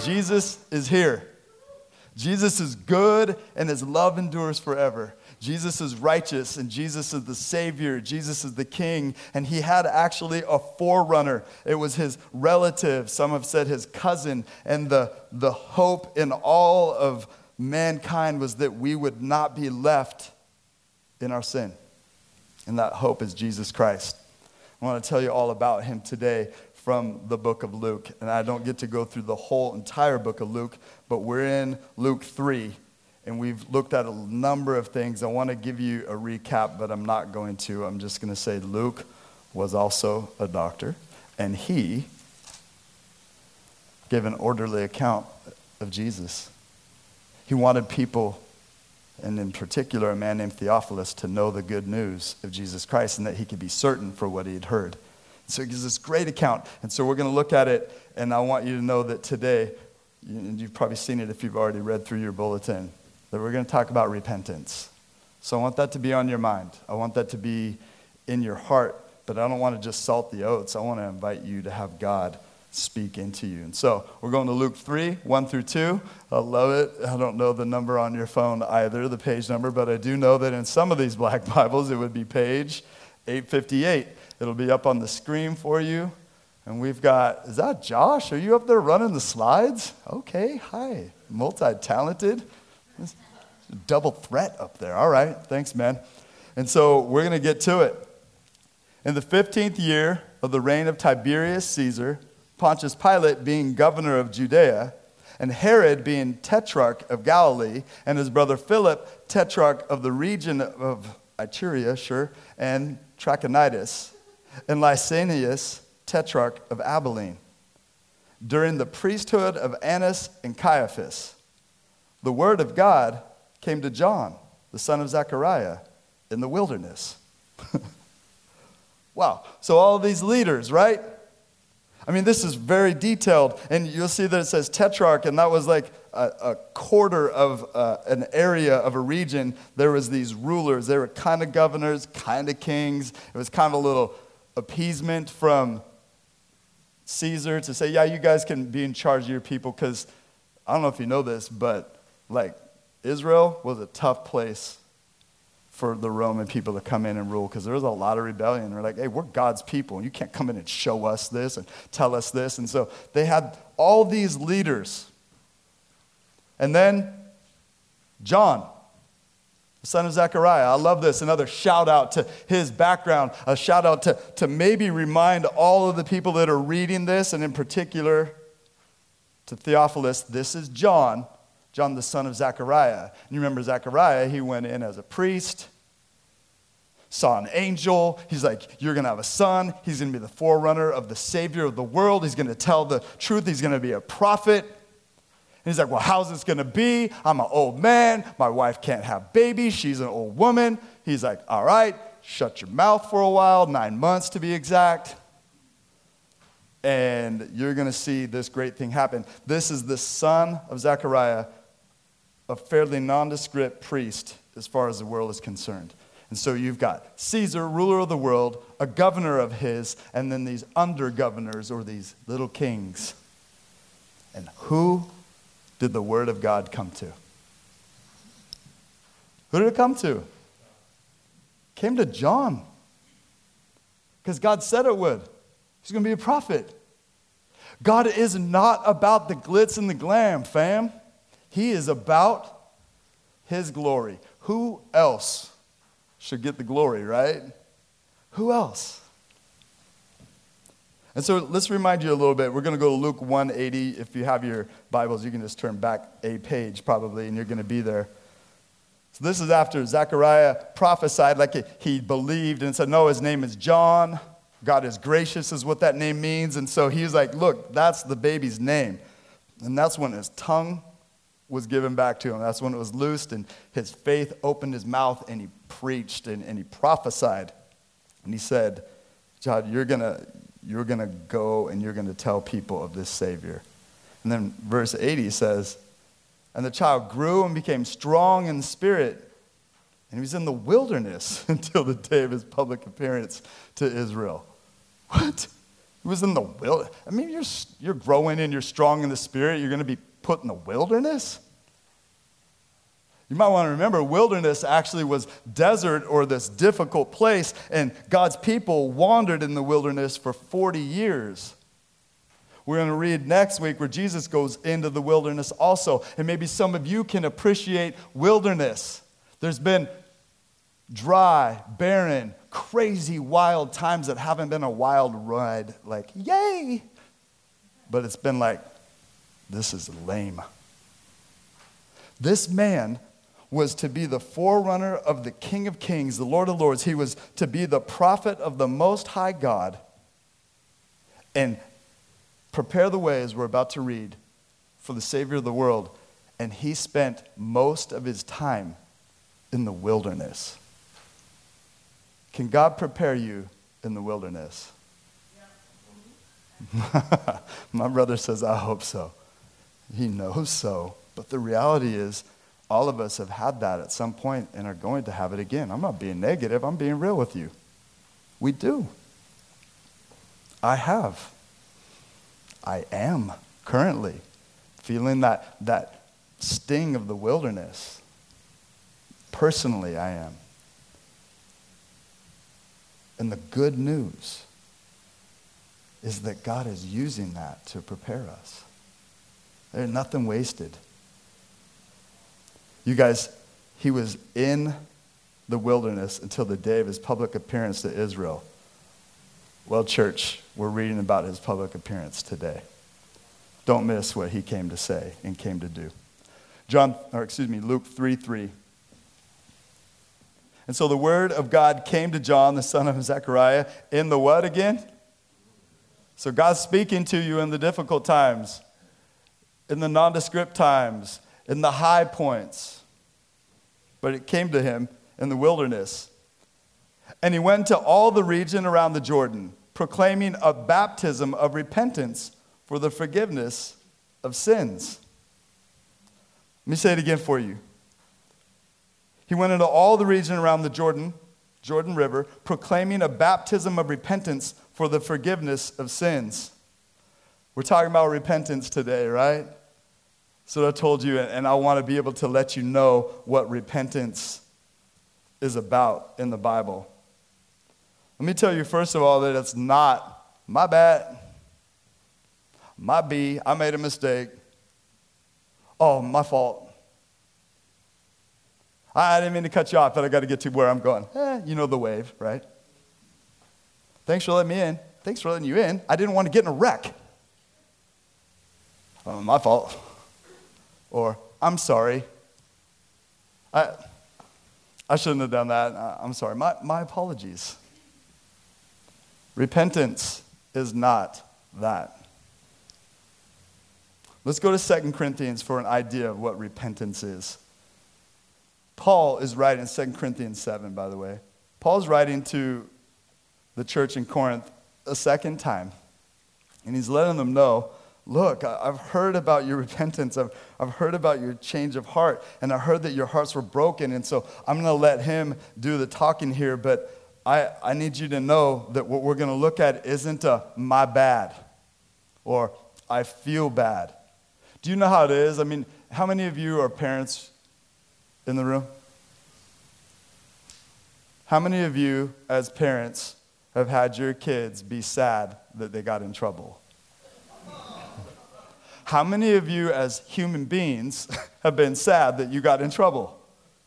Jesus is here. Jesus is good and his love endures forever. Jesus is righteous and Jesus is the Savior. Jesus is the King, and he had actually a forerunner. It was his relative. Some have said his cousin. And the hope in all of mankind was that we would not be left in our sin. And that hope is Jesus Christ. I want to tell you all about him today from the book of Luke. And I don't get to go through the whole entire book of Luke, but we're in Luke 3, and we've looked at a number of things. I want to give you a recap, but I'm not going to. I'm just going to say Luke was also a doctor, and he gave an orderly account of Jesus. He wanted people, and in particular a man named Theophilus, to know the good news of Jesus Christ and that he could be certain for what he had heard. So he gives this great account. And so we're going to look at it, and I want you to know that today, and you've probably seen it if you've already read through your bulletin, that we're going to talk about repentance. So I want that to be on your mind. I want that to be in your heart, but I don't want to just salt the oats. I want to invite you to have God speak into you. And so we're going to Luke 3, 1 through 2. I love it. I don't know the number on your phone either, the page number, but I do know that in some of these black Bibles, it would be page 858. It'll be up on the screen for you. And we've got, is that Josh? Are you up there running the slides? Okay, hi. Multi-talented. Double threat up there. All right, thanks, man. And so we're going to get to it. In the 15th year of the reign of Tiberius Caesar, Pontius Pilate being governor of Judea, and Herod being tetrarch of Galilee, and his brother Philip, tetrarch of the region of Iturea, and Trachonitis, and Lysanias, tetrarch of Abilene. During the priesthood of Annas and Caiaphas, the word of God came to John, the son of Zechariah, in the wilderness. Wow. So all these leaders, right? I mean, this is very detailed, and you'll see that it says tetrarch, and that was like a quarter of an area of a region. There was these rulers. They were kind of governors, kind of kings. It was kind of a little appeasement from Caesar to say, yeah, you guys can be in charge of your people, because I don't know if you know this, but like Israel was a tough place for the Roman people to come in and rule, because there was a lot of rebellion. They're like, hey, we're God's people, and you can't come in and show us this and tell us this. And so they had all these leaders. And then John, the son of Zechariah. I love this. Another shout out to his background, a shout out to maybe remind all of the people that are reading this, and in particular to Theophilus, this is John the son of Zechariah. And you remember Zechariah, he went in as a priest, saw an angel. He's like, you're going to have a son. He's going to be the forerunner of the Savior of the world. He's going to tell the truth. He's going to be a prophet. And he's like, well, how's this going to be? I'm an old man. My wife can't have babies. She's an old woman. He's like, all right, shut your mouth for a while, 9 months to be exact. And you're going to see this great thing happen. This is the son of Zechariah, a fairly nondescript priest as far as the world is concerned. And so you've got Caesar, ruler of the world, a governor of his, and then these under-governors, or these little kings. And who did the word of God come to? Who did it come to? It came to John. Because God said it would. He's going to be a prophet. God is not about the glitz and the glam, fam. He is about his glory. Who else should get the glory, right? Who else? And so let's remind you a little bit. We're going to go to Luke 180. If you have your Bibles, you can just turn back a page probably, and you're going to be there. So this is after Zechariah prophesied like he believed and said, no, his name is John. God is gracious is what that name means. And so he's like, look, that's the baby's name. And that's when his tongue was given back to him. That's when it was loosed, and his faith opened his mouth, and he preached and he prophesied. And he said, John, you're gonna go and you're gonna tell people of this Savior. And then verse 80 says, and the child grew and became strong in spirit, and he was in the wilderness until the day of his public appearance to Israel. What? He was in the wilderness. I mean, you're growing and you're strong in the Spirit. You're going to be put in the wilderness? You might want to remember, wilderness actually was desert or this difficult place, and God's people wandered in the wilderness for 40 years. We're going to read next week where Jesus goes into the wilderness also, and maybe some of you can appreciate wilderness. There's been dry, barren, crazy, wild times that haven't been a wild ride, like, yay! But it's been like, this is lame. This man was to be the forerunner of the King of Kings, the Lord of Lords. He was to be the prophet of the Most High God and prepare the way, as we're about to read, for the Savior of the world. And he spent most of his time in the wilderness. Can God prepare you in the wilderness? Yeah. My brother says, I hope so. He knows so. But the reality is, all of us have had that at some point and are going to have it again. I'm not being negative. I'm being real with you. We do. I have. I am currently feeling that sting of the wilderness. Personally, I am. And the good news is that God is using that to prepare us. There's nothing wasted. You guys, he was in the wilderness until the day of his public appearance to Israel. Well, church, we're reading about his public appearance today. Don't miss what he came to say and came to do. Luke 3:3. And so the word of God came to John, the son of Zechariah, in the what again? So God's speaking to you in the difficult times, in the nondescript times, in the high points. But it came to him in the wilderness. And he went to all the region around the Jordan, proclaiming a baptism of repentance for the forgiveness of sins. Let me say it again for you. He went into all the region around the Jordan River, proclaiming a baptism of repentance for the forgiveness of sins. We're talking about repentance today, right? So I told you, and I want to be able to let you know what repentance is about in the Bible. Let me tell you, first of all, that it's not my bad, my B, I made a mistake. Oh, my fault. I didn't mean to cut you off, but I got to get to where I'm going. You know the wave, right? Thanks for letting me in. Thanks for letting you in. I didn't want to get in a wreck. Oh, my fault. Or, I'm sorry. I shouldn't have done that. I'm sorry. My apologies. Repentance is not that. Let's go to 2 Corinthians for an idea of what repentance is. Paul is writing in 2 Corinthians 7, by the way. Paul's writing to the church in Corinth a second time. And he's letting them know, look, I've heard about your repentance. I've heard about your change of heart. And I heard that your hearts were broken. And so I'm going to let him do the talking here. But I need you to know that what we're going to look at isn't a my bad or I feel bad. Do you know how it is? I mean, how many of you are parents in the room? How many of you as parents have had your kids be sad that they got in trouble? How many of you as human beings have been sad that you got in trouble?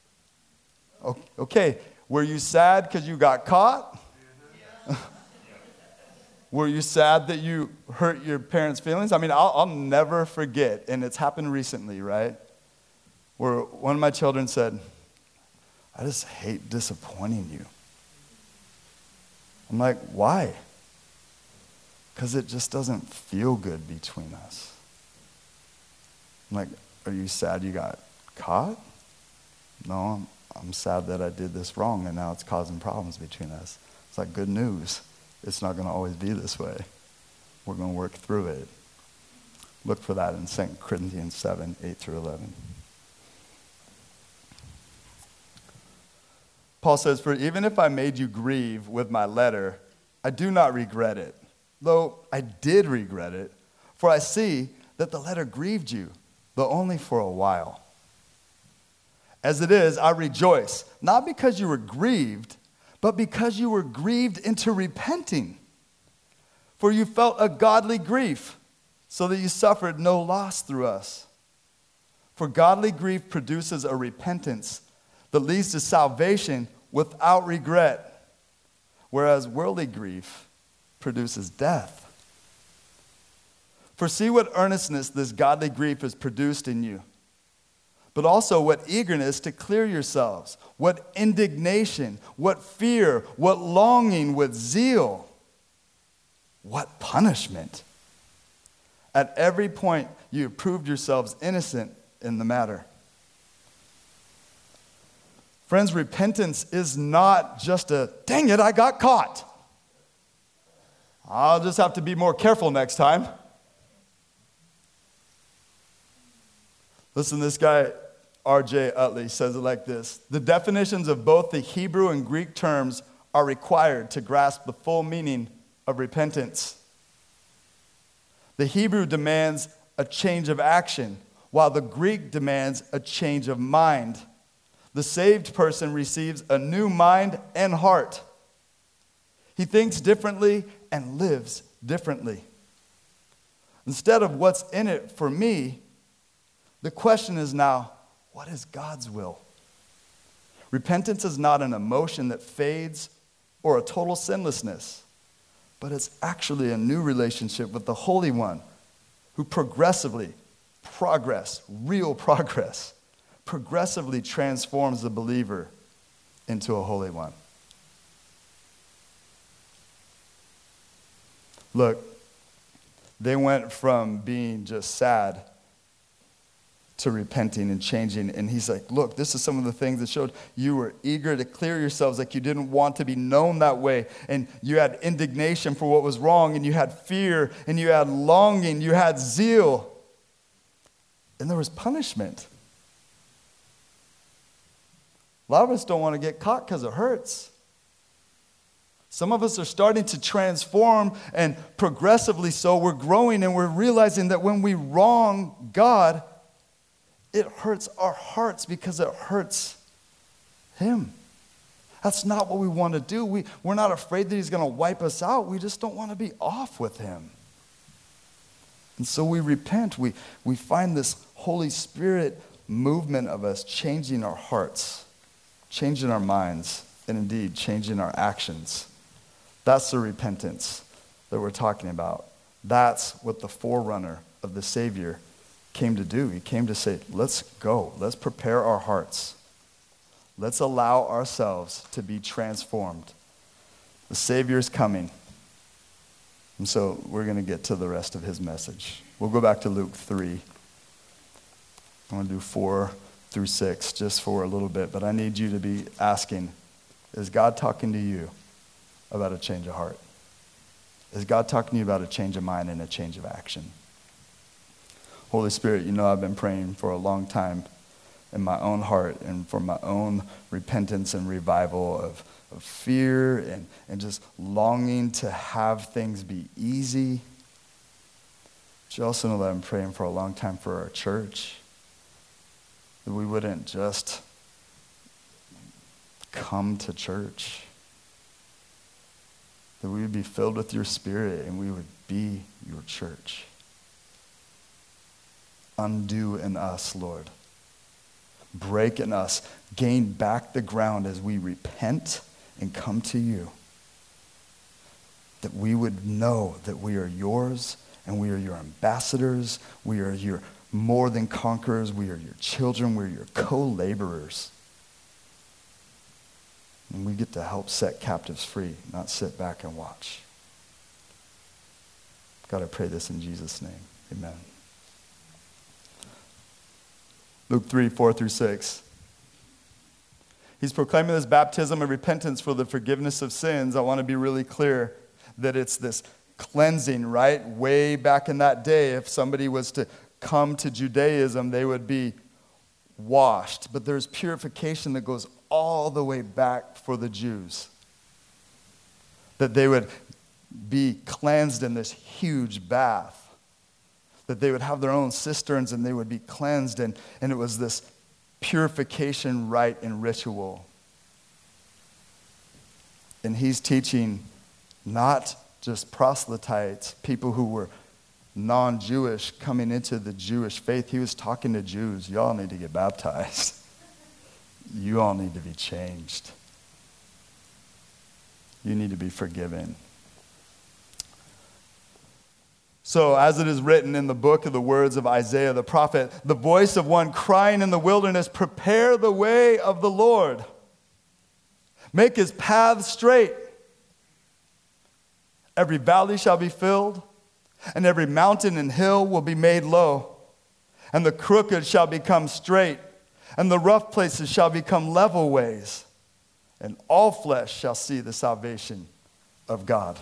Okay, were you sad because you got caught? Were you sad that you hurt your parents' feelings? I mean, I'll never forget, and it's happened recently, right? Where one of my children said, I just hate disappointing you. I'm like, why? Because it just doesn't feel good between us. I'm like, are you sad you got caught? No, I'm sad that I did this wrong and now it's causing problems between us. It's like good news. It's not going to always be this way. We're going to work through it. Look for that in 2 Corinthians 7, 8 through 11. Paul says, for even if I made you grieve with my letter, I do not regret it. though I did regret it, for I see that the letter grieved you, though only for a while. As it is, I rejoice, not because you were grieved, but because you were grieved into repenting. For you felt a godly grief, so that you suffered no loss through us. For godly grief produces a repentance that leads to salvation without regret, whereas worldly grief produces death. For see what earnestness this godly grief has produced in you, but also what eagerness to clear yourselves, what indignation, what fear, what longing, what zeal, what punishment. At every point you have proved yourselves innocent in the matter. Friends, repentance is not just a, dang it, I got caught. I'll just have to be more careful next time. Listen, this guy, R.J. Utley, says it like this. The definitions of both the Hebrew and Greek terms are required to grasp the full meaning of repentance. The Hebrew demands a change of action, while the Greek demands a change of mind. The saved person receives a new mind and heart. He thinks differently and lives differently. Instead of what's in it for me, the question is now, what is God's will? Repentance is not an emotion that fades or a total sinlessness, but it's actually a new relationship with the Holy One who progressively transforms the believer into a holy one. Look, they went from being just sad to repenting and changing. And he's like, look, this is some of the things that showed you were eager to clear yourselves, like you didn't want to be known that way. And you had indignation for what was wrong, and you had fear, and you had longing, you had zeal. And there was punishment. A lot of us don't want to get caught because it hurts. Some of us are starting to transform, and progressively so, we're growing and we're realizing that when we wrong God, it hurts our hearts because it hurts Him. That's not what we want to do. We're not afraid that He's going to wipe us out. We just don't want to be off with Him. And so we repent. We find this Holy Spirit movement of us changing our hearts, changing our minds, and indeed changing our actions. That's the repentance that we're talking about. That's what the forerunner of the Savior came to do. He came to say, let's go. Let's prepare our hearts. Let's allow ourselves to be transformed. The Savior is coming. And so we're going to get to the rest of his message. We'll go back to Luke 3. I want to do 4 through 6 just for a little bit. But I need you to be asking, is God talking to you about a change of heart? Is God talking to you about a change of mind and a change of action? Holy Spirit, you know I've been praying for a long time in my own heart and for my own repentance and revival of fear and just longing to have things be easy. But you also know that I'm praying for a long time for our church, that we wouldn't just come to church, that we would be filled with your Spirit and we would be your church. Undo in us, Lord. Break in us. Gain back the ground as we repent and come to you. That we would know that we are yours and we are your ambassadors. We are your more than conquerors. We are your children. We're your co-laborers. And we get to help set captives free, not sit back and watch. God, I pray this in Jesus' name. Amen. Luke 3, 4 through 6. He's proclaiming this baptism of repentance for the forgiveness of sins. I want to be really clear that it's this cleansing, right? Way back in that day, if somebody was to come to Judaism, they would be washed. But there's purification that goes all the way back for the Jews. That they would be cleansed in this huge bath, that they would have their own cisterns and they would be cleansed, and it was this purification rite and ritual. And he's teaching not just proselytes, people who were non-Jewish coming into the Jewish faith. He was talking to Jews. Y'all need to get baptized. You all need to be changed. You need to be forgiven. So, as it is written in the book of the words of Isaiah the prophet, the voice of one crying in the wilderness, prepare the way of the Lord. Make his path straight. Every valley shall be filled, and every mountain and hill will be made low. And the crooked shall become straight, and the rough places shall become level ways. And all flesh shall see the salvation of God.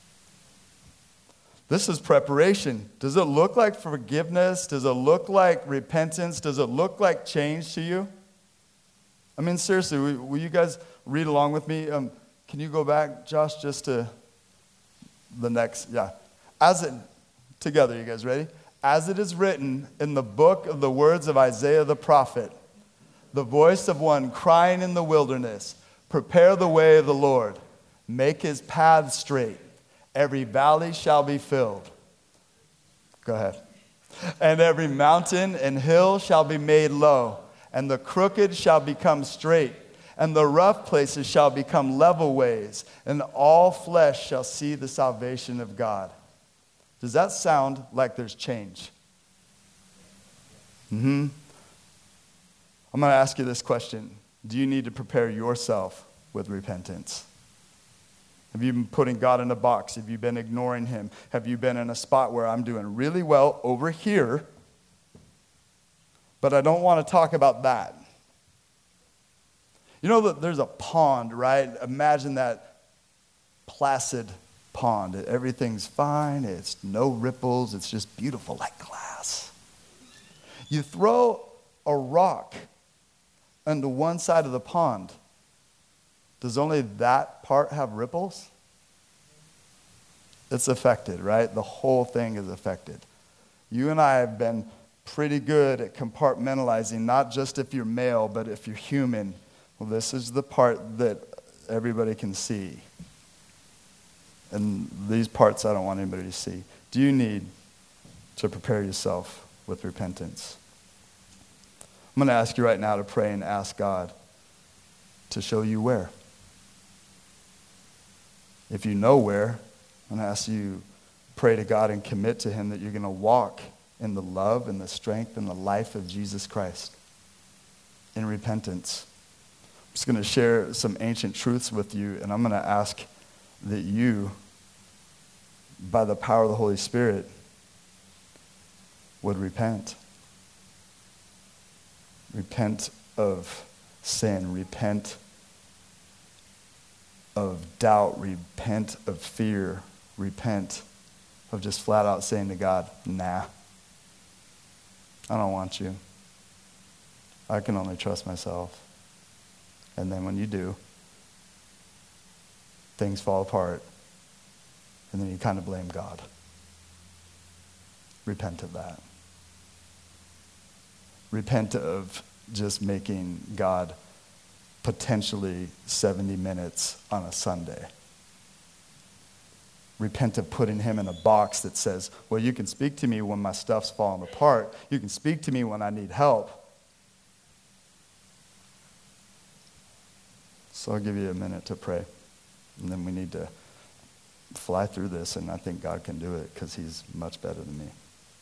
This is preparation. Does it look like forgiveness? Does it look like repentance? Does it look like change to you? I mean, seriously, will you guys read along with me? Can you go back, Josh, just to the next? Yeah. Together, you guys ready? As it is written in the book of the words of Isaiah the prophet, the voice of one crying in the wilderness, prepare the way of the Lord, make his path straight. Every valley shall be filled. Go ahead. And every mountain and hill shall be made low, and the crooked shall become straight, and the rough places shall become level ways, and all flesh shall see the salvation of God. Does that sound like there's change? I'm going to ask you this question. Do you need to prepare yourself with repentance? Have you been putting God in a box? Have you been ignoring him? Have you been in a spot where I'm doing really well over here, but I don't want to talk about that? You know that there's a pond, right? Imagine that placid pond. Everything's fine. It's no ripples. It's just beautiful like glass. You throw a rock onto one side of the pond. Does only that part have ripples? It's affected, right? The whole thing is affected. You and I have been pretty good at compartmentalizing, not just if you're male, but if you're human. Well, this is the part that everybody can see. And these parts I don't want anybody to see. Do you need to prepare yourself with repentance? I'm going to ask you right now to pray and ask God to show you where. If you know where, I'm going to ask you pray to God and commit to him that you're going to walk in the love and the strength and the life of Jesus Christ in repentance. I'm just going to share some ancient truths with you, and I'm going to ask that you, by the power of the Holy Spirit, would repent. Repent of sin. Repent of doubt. Repent of fear. Repent of just flat out saying to God, nah, I don't want you. I can only trust myself. And then when you do, things fall apart. And then you kind of blame God. Repent of that. Repent of just making God potentially 70 minutes on a Sunday. Repent of putting him in a box that says, well, you can speak to me when my stuff's falling apart. You can speak to me when I need help. So I'll give you a minute to pray. And then we need to fly through this, and I think God can do it because he's much better than me.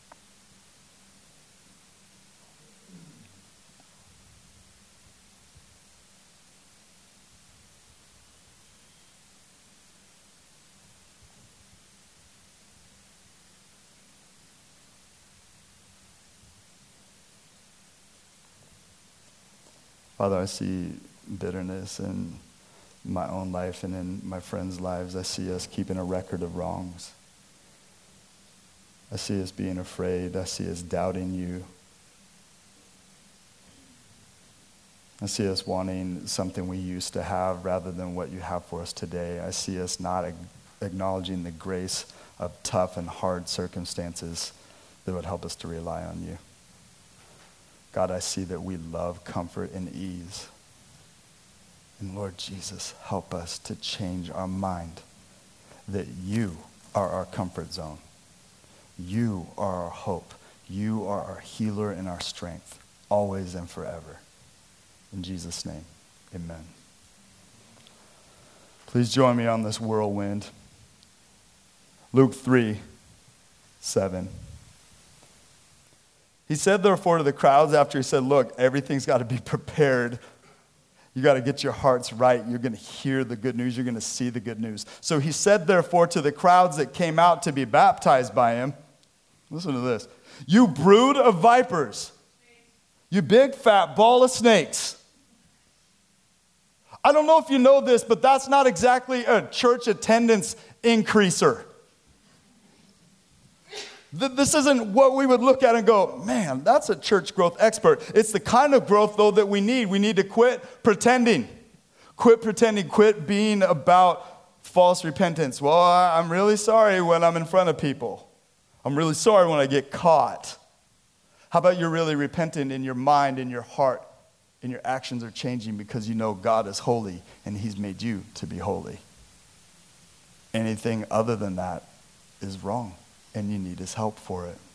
Father, I see bitterness in my own life and in my friends' lives. I see us keeping a record of wrongs. I see us being afraid. I see us doubting you. I see us wanting something we used to have rather than what you have for us today. I see us not acknowledging the grace of tough and hard circumstances that would help us to rely on you. God, I see that we love comfort and ease. And Lord Jesus, help us to change our mind that you are our comfort zone. You are our hope. You are our healer and our strength, always and forever. In Jesus' name, amen. Please join me on this whirlwind. Luke 3:7. He said, therefore, to the crowds after he said, look, everything's got to be prepared. You got to get your hearts right. You're going to hear the good news. You're going to see the good news. So he said, therefore, to the crowds that came out to be baptized by him, listen to this, you brood of vipers, you big fat ball of snakes. I don't know if you know this, but that's not exactly a church attendance increaser. This isn't what we would look at and go, man, that's a church growth expert. It's the kind of growth, though, that we need. We need to quit pretending. Quit pretending. Quit being about false repentance. Well, I'm really sorry when I'm in front of people. I'm really sorry when I get caught. How about you're really repentant in your mind, in your heart, and your actions are changing because you know God is holy and he's made you to be holy. Anything other than that is wrong. And you need his help for it.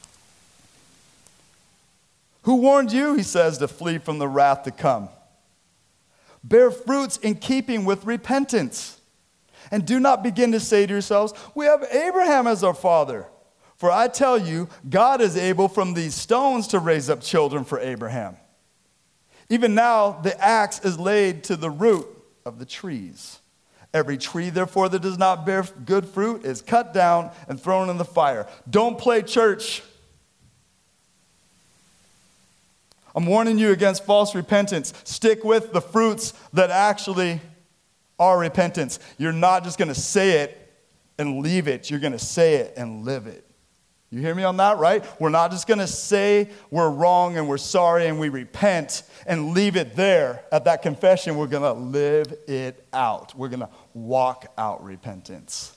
Who warned you, he says, to flee from the wrath to come? Bear fruits in keeping with repentance. And do not begin to say to yourselves, we have Abraham as our father. For I tell you, God is able from these stones to raise up children for Abraham. Even now, the axe is laid to the root of the trees. Every tree, therefore, that does not bear good fruit is cut down and thrown in the fire. Don't play church. I'm warning you against false repentance. Stick with the fruits that actually are repentance. You're not just going to say it and leave it. You're going to say it and live it. You hear me on that, right? We're not just going to say we're wrong and we're sorry and we repent and leave it there at that confession. We're going to live it out. We're going to walk out repentance.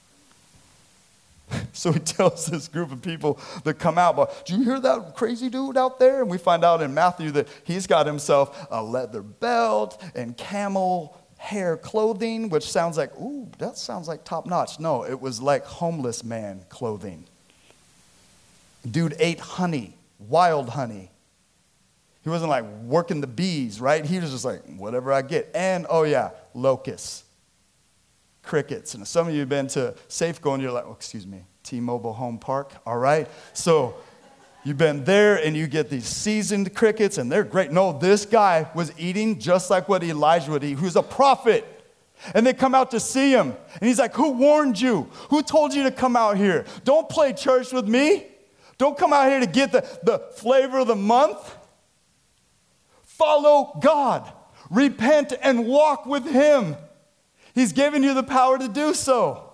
So he tells this group of people that come out, but do you hear that crazy dude out there? And we find out in Matthew that he's got himself a leather belt and camel hair clothing, which sounds like, ooh, that sounds like top notch. No, it was like homeless man clothing. Dude ate honey, wild honey. He wasn't like working the bees, right? He was just like, whatever I get. And, oh yeah, locusts, crickets. And some of you have been to Safeco and you're like, oh, excuse me, T-Mobile Home Park, all right? So you've been there and you get these seasoned crickets and they're great. No, this guy was eating just like what Elijah would eat, who's a prophet. And they come out to see him. And he's like, who warned you? Who told you to come out here? Don't play church with me. Don't come out here to get the flavor of the month. Follow God. Repent and walk with him. He's given you the power to do so.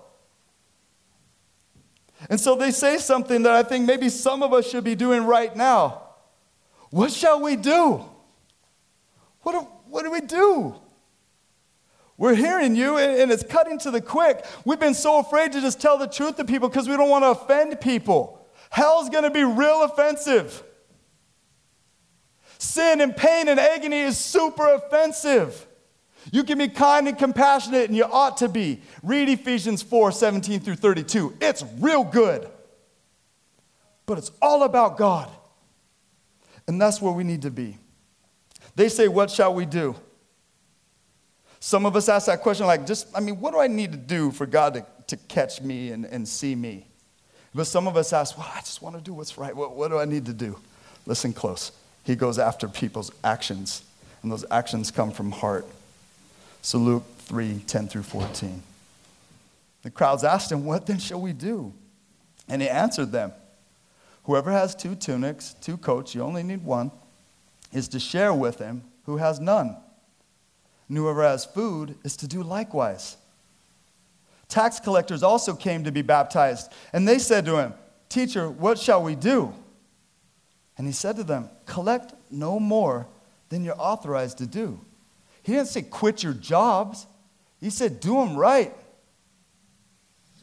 And so they say something that I think maybe some of us should be doing right now. What shall we do? What do we do? We're hearing you, and it's cutting to the quick. We've been so afraid to just tell the truth to people because we don't want to offend people. Hell's going to be real offensive. Sin and pain and agony is super offensive. You can be kind and compassionate, and you ought to be. Read Ephesians 4:17 through 32. It's real good. But it's all about God. And that's where we need to be. They say, what shall we do? Some of us ask that question like, what do I need to do for God to catch me and see me? But some of us ask, well, I just want to do what's right. What do I need to do? Listen close. He goes after people's actions, and those actions come from heart. So Luke 3:10 through 14. The crowds asked him, what then shall we do? And he answered them, whoever has 2 tunics, 2 coats, you only need one, is to share with him who has none. And whoever has food is to do likewise. Tax collectors also came to be baptized, and they said to him, teacher, what shall we do? And he said to them, collect no more than you're authorized to do. He didn't say quit your jobs. He said do them right.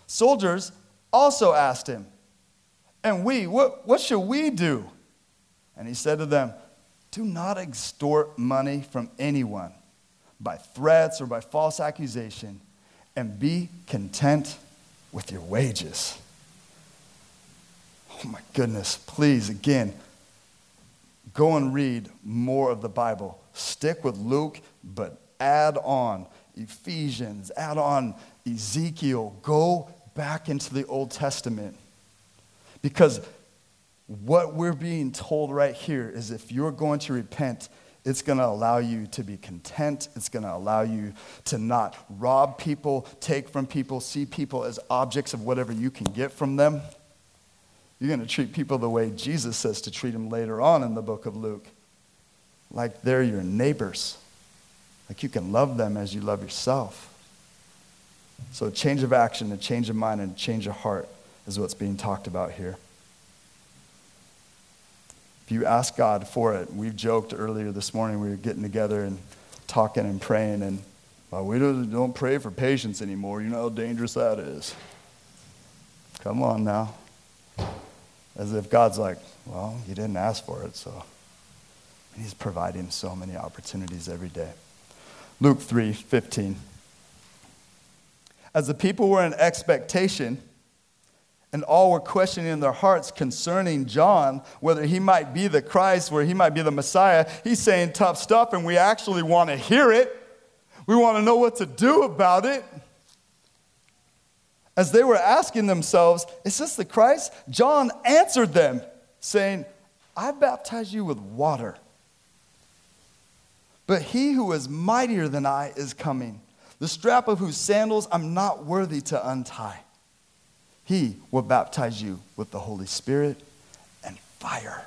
Soldiers also asked him, "And we, what should we do?" And he said to them, "Do not extort money from anyone by threats or by false accusation, and be content with your wages." Oh my goodness, please, again, go and read more of the Bible. Stick with Luke, but add on Ephesians, add on Ezekiel. Go back into the Old Testament. Because what we're being told right here is if you're going to repent, it's going to allow you to be content. It's going to allow you to not rob people, take from people, see people as objects of whatever you can get from them. You're going to treat people the way Jesus says to treat them later on in the book of Luke. Like they're your neighbors. Like you can love them as you love yourself. So a change of action, a change of mind, and a change of heart is what's being talked about here. If you ask God for it, we've joked earlier this morning, we were getting together and talking and praying, and we don't pray for patience anymore. You know how dangerous that is. Come on now. As if God's like, well, you didn't ask for it, so. And he's providing so many opportunities every day. Luke 3:15. As the people were in expectation, and all were questioning in their hearts concerning John, whether he might be the Christ, whether he might be the Messiah, he's saying tough stuff, and we actually want to hear it. We want to know what to do about it. As they were asking themselves, "Is this the Christ?" John answered them, saying, "I baptize you with water. But he who is mightier than I is coming, the strap of whose sandals I'm not worthy to untie. He will baptize you with the Holy Spirit and fire."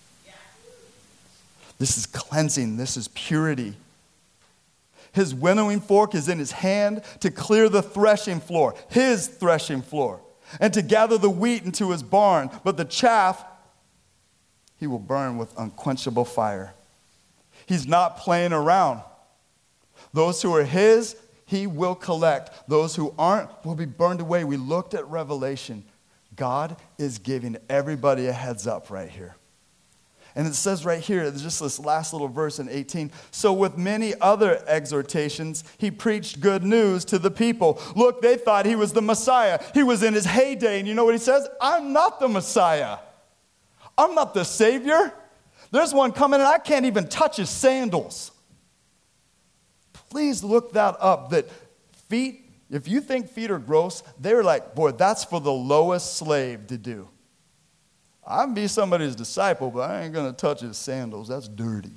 This is cleansing. This is purity. His winnowing fork is in his hand to clear the threshing floor, his threshing floor, and to gather the wheat into his barn. But the chaff he will burn with unquenchable fire. He's not playing around. Those who are his, he will collect. Those who aren't will be burned away. We looked at Revelation. God is giving everybody a heads up right here. And it says right here, just this last little verse in 18, "So with many other exhortations, he preached good news to the people." Look, they thought he was the Messiah. He was in his heyday. And you know what he says? "I'm not the Messiah. I'm not the Savior. There's one coming and I can't even touch his sandals." Please look that up. That feet, if you think feet are gross, they're like, boy, that's for the lowest slave to do. I can be somebody's disciple, but I ain't going to touch his sandals. That's dirty.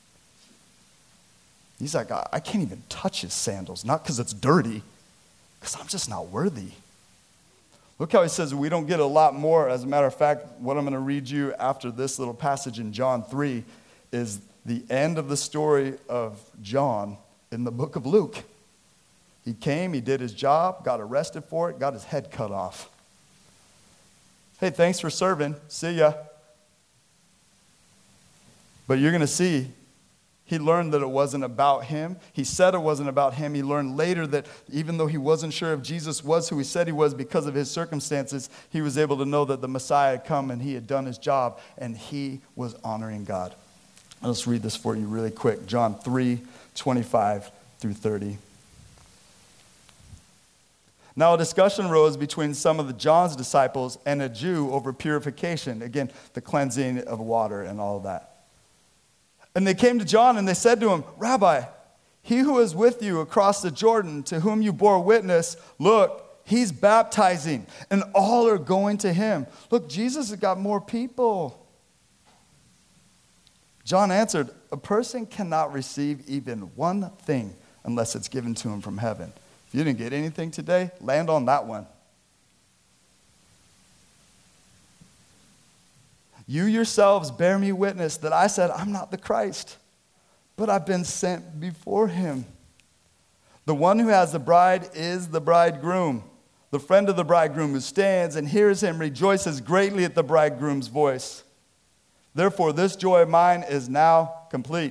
He's like, I can't even touch his sandals. Not because it's dirty, because I'm just not worthy. Look how he says we don't get a lot more. As a matter of fact, what I'm going to read you after this little passage in John 3 is the end of the story of John in the book of Luke. He came, he did his job, got arrested for it, got his head cut off. Hey, thanks for serving. See ya. But you're going to see, he learned that it wasn't about him. He said it wasn't about him. He learned later that even though he wasn't sure if Jesus was who he said he was because of his circumstances, he was able to know that the Messiah had come and he had done his job and he was honoring God. Let's read this for you really quick. John 3:25 through 30. Now a discussion arose between some of John's disciples and a Jew over purification. Again, the cleansing of water and all of that. And they came to John and they said to him, "Rabbi, he who is with you across the Jordan, to whom you bore witness, look, he's baptizing, and all are going to him." Look, Jesus has got more people. John answered, "A person cannot receive even one thing unless it's given to him from heaven." If you didn't get anything today, land on that one. "You yourselves bear me witness that I said I'm not the Christ, but I've been sent before him. The one who has the bride is the bridegroom. The friend of the bridegroom who stands and hears him rejoices greatly at the bridegroom's voice. Therefore, this joy of mine is now complete."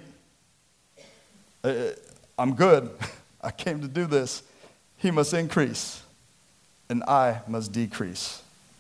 I'm good. I came to do this. He must increase. and I must decrease.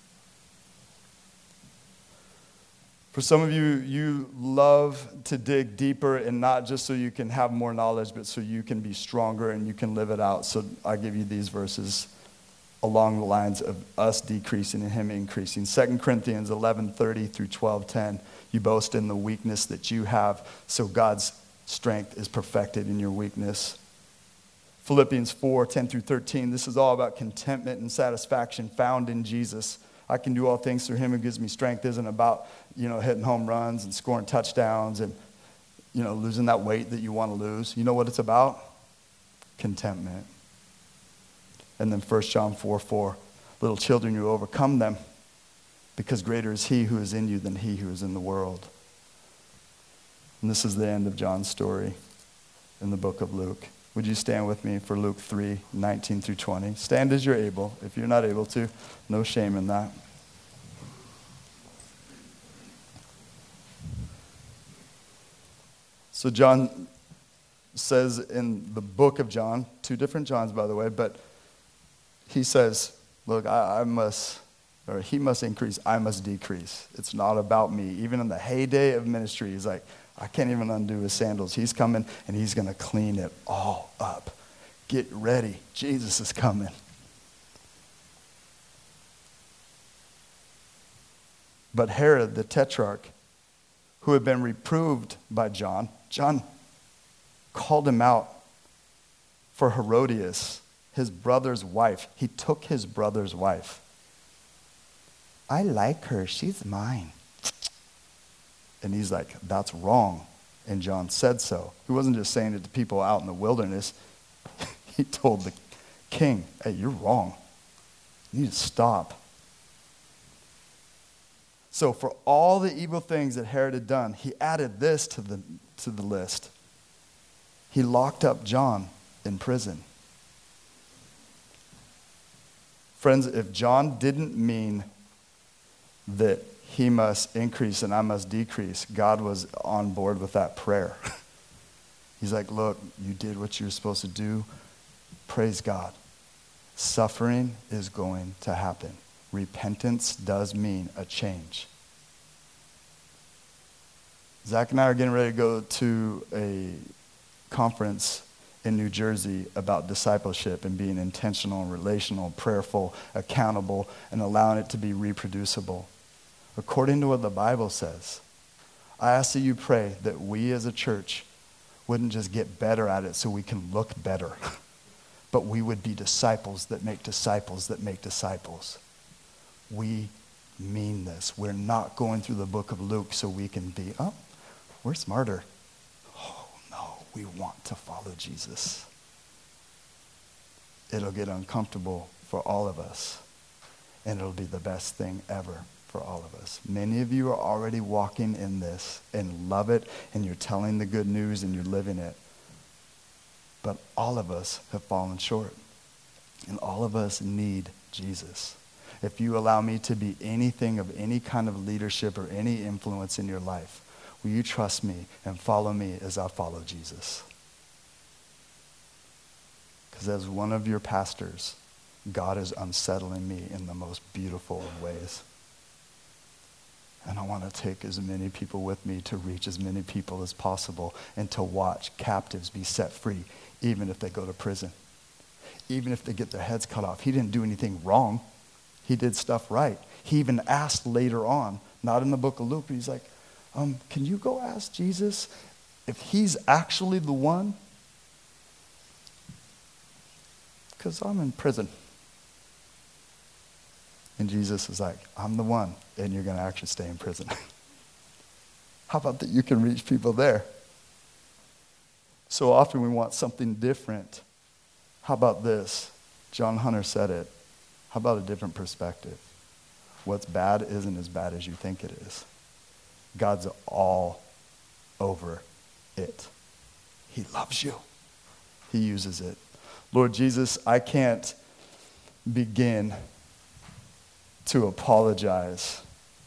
For some of you, you love to dig deeper, and not just so you can have more knowledge, but so you can be stronger and you can live it out. So I give you these verses along the lines of us decreasing and him increasing. 2 Corinthians 11:30 through 12:10. You boast in the weakness that you have, so God's strength is perfected in your weakness. Philippians 4:10 through 13. This is all about contentment and satisfaction found in Jesus. I can do all things through him who gives me strength. Isn't about, hitting home runs and scoring touchdowns and, losing that weight that you want to lose. You know what it's about? Contentment. And then 1 John 4:4. Little children, you overcome them, because greater is he who is in you than he who is in the world. And this is the end of John's story in the book of Luke. Would you stand with me for Luke 3:19 through 20? Stand as you're able. If you're not able to, no shame in that. So John says in the book of John, 2 different Johns, by the way, but he says, look, he must increase, I must decrease. It's not about me. Even in the heyday of ministry, he's like, I can't even undo his sandals. He's coming, and he's going to clean it all up. Get ready. Jesus is coming. But Herod, the tetrarch, who had been reproved by John called him out for Herodias, his brother's wife. He took his brother's wife. I like her. She's mine. And he's like, that's wrong. And John said so. He wasn't just saying it to people out in the wilderness. He told the king, hey, you're wrong. You need to stop. So for all the evil things that Herod had done, he added this to the list. He locked up John in prison. Friends, if John didn't mean that he must increase and I must decrease, God was on board with that prayer. He's like, look, you did what you were supposed to do. Praise God. Suffering is going to happen. Repentance does mean a change. Zach and I are getting ready to go to a conference in New Jersey about discipleship and being intentional and relational, prayerful, accountable, and allowing it to be reproducible. According to what the Bible says, I ask that you pray that we as a church wouldn't just get better at it so we can look better, but we would be disciples that make disciples that make disciples. We mean this. We're not going through the book of Luke so we can be, we're smarter. Oh, no, we want to follow Jesus. It'll get uncomfortable for all of us, and it'll be the best thing ever for all of us. Many of you are already walking in this and love it, and you're telling the good news and you're living it. But all of us have fallen short, and all of us need Jesus. If you allow me to be anything of any kind of leadership or any influence in your life, will you trust me and follow me as I follow Jesus? Because as one of your pastors, God is unsettling me in the most beautiful of ways. And I want to take as many people with me to reach as many people as possible and to watch captives be set free, even if they go to prison, even if they get their heads cut off. He didn't do anything wrong. He did stuff right. He even asked later on, not in the book of Luke, but he's like, can you go ask Jesus if he's actually the one? Because I'm in prison. And Jesus is like, I'm the one, and you're going to actually stay in prison. How about that you can reach people there? So often we want something different. How about this? John Hunter said it. How about a different perspective? What's bad isn't as bad as you think it is. God's all over it. He loves you. He uses it. Lord Jesus, I can't begin to apologize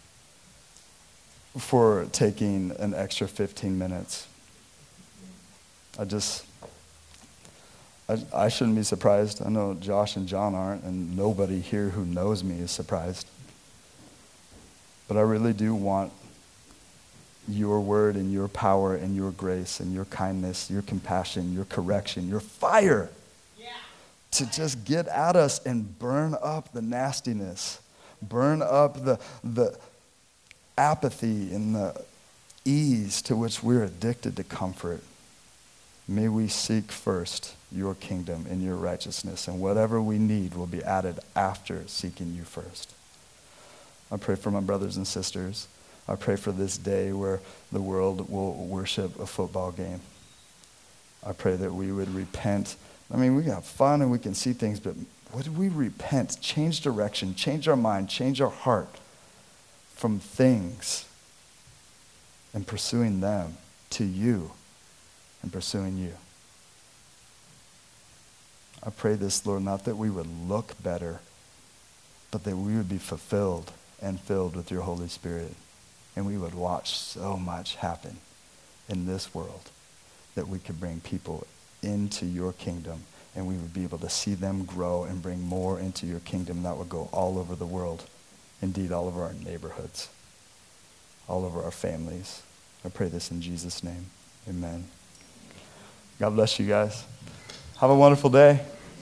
for taking an extra 15 minutes. I shouldn't be surprised. I know Josh and John aren't, and nobody here who knows me is surprised. But I really do want your word and your power and your grace and your kindness, your compassion, your correction, your fire to just get at us and burn up the nastiness, burn up the apathy and the ease to which we're addicted to comfort. May we seek first your kingdom and your righteousness, and whatever we need will be added after seeking you first. I pray for my brothers and sisters. I pray for this day where the world will worship a football game. I pray that we would repent. I mean, we can have fun and we can see things, but would we repent, change direction, change our mind, change our heart from things and pursuing them to you and pursuing you. I pray this, Lord, not that we would look better, but that we would be fulfilled and filled with your Holy Spirit. And we would watch so much happen in this world that we could bring people into your kingdom, and we would be able to see them grow and bring more into your kingdom that would go all over the world, indeed all over our neighborhoods, all over our families. I pray this in Jesus' name. Amen. God bless you guys. Have a wonderful day.